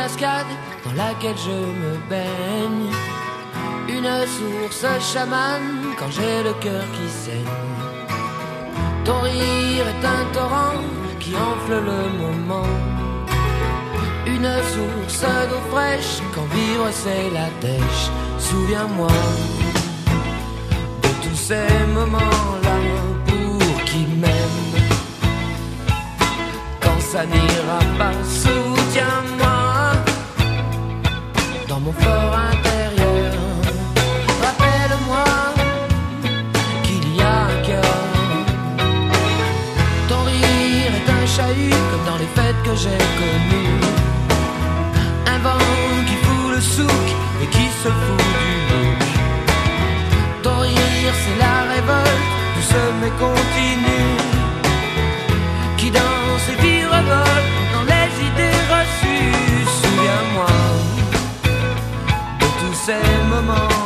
cascade dans laquelle je me baigne, une source chamane quand j'ai le cœur qui saigne. Ton rire est un torrent qui enfle le moment, une source d'eau fraîche quand vivre c'est la dèche. Souviens-moi de tous ces moments-là pour qui m'aime. Quand ça n'ira pas, soutiens-moi dans mon fort intérieur. Rappelle-moi qu'il y a un cœur. Ton rire est un chahut comme dans les fêtes que j'ai connues, un vent qui fout le souk et qui se fout du bouc. Ton rire c'est la révolte, tout se met continue, qui danse et virevolte dans les idées reçues. Souviens-moi de tous ces moments